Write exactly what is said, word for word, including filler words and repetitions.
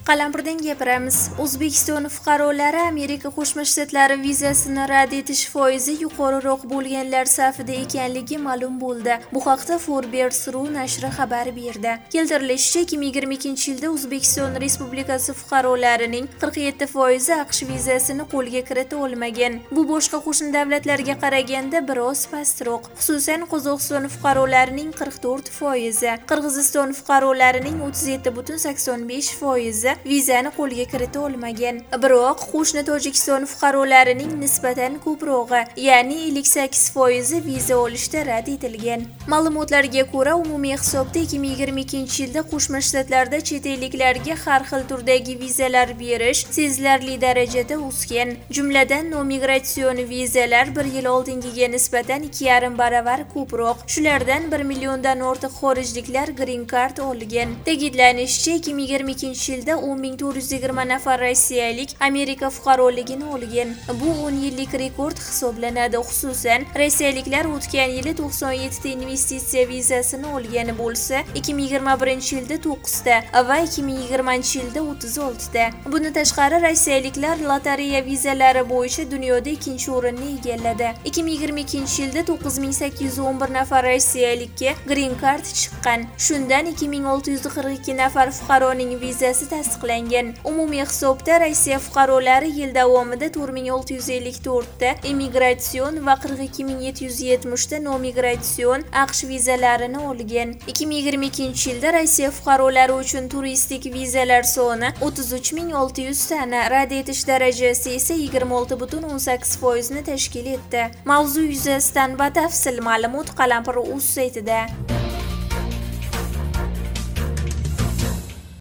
Qalampirdan gapiramiz. O'zbekiston fuqarolari Amerika Qo'shma Shtatlari vizasini rad etish foizi yuqoriroq bo'lganlar safida ekanligi ma'lum bo'ldi. Bu haqda Forbes.ru nashri xabar berdi. Keltirilishicha, ikki ming yigirma ikkinchi yilda O'zbekiston Respublikasi fuqarolarining qirq yetti foizi AQSh vizasini qo'lga kirita olmagan. Bu boshqa qo'shni davlatlarga qaraganda biroz pastroq. Xususan, Qozog'iston fuqarolarining qirq to'rt foizi, Qirg'iziston fuqarolarining o'ttiz yetti butun sakson besh foizi vizani qo'lga kirita olmagan. Biroq qo'shni Tojikiston fuqarolarining nisbatan ko'prog'i, ya'ni ellik sakkiz foizi viza olishda rad etilgan. Ma'lumotlarga ko'ra, umumiy hisobda ikki ming yigirma ikkinchi yilda Qo'shma Shtatlarda chet elliklarga har xil turdagi vizalar berish sezilarli darajada o'sgan. Jumladan, nomigratsion vizalar bir yil oldingiga nisbatan ikki yarim baravar ko'proq. Shulardan bir milliondan ortiq xorijliklar green card olgan. Ta'kidlanishicha, ikki ming yigirma ikkinchi yilda o'n ming to'rt yuz yigirma nafar rossiyalik Amerika fuqaroligini olgan. Bu o'n yillik rekord hisoblanadi. Xususan, rossiyaliklar o'tgan yili to'qson yetti ta investitsiya vizasini olgani bo'lsa, ikki ming yigirma birinchi yilda to'qqiz ta va ikki ming yigirmanchi yilda o'ttiz olti ta. Bundan tashqari, rossiyaliklar lotereya vizalari bo'yicha dunyoda ikkinchi o'rinni egalladi. ikki ming yigirma ikkinchi yilda to'qqiz ming sakkiz yuz o'n bir nafar rossiyalikka green card chiqqan. Shundan ikki ming olti yuz qirq ikki nafar fuqaroning vizasi tasdiqlangan. Umumiy hisobda Rossiya fuqarolari yil davomida to'rt ming olti yuz ellik to'rt ta immigratsion va qirq ikki ming yetti yuz yetmish ta nomigratsion AQSh vizalarini olgan. ikki ming yigirma ikkinchi yilda Rossiya fuqarolari uchun turistik vizalar soni o'ttiz uch ming olti yuz tani, rad etish darajasi esa yigirma olti butun o'n sakkiz foizni tashkil etdi. Mavzu yuzasidan batafsil ma'lumot Qalampir.uz saytida.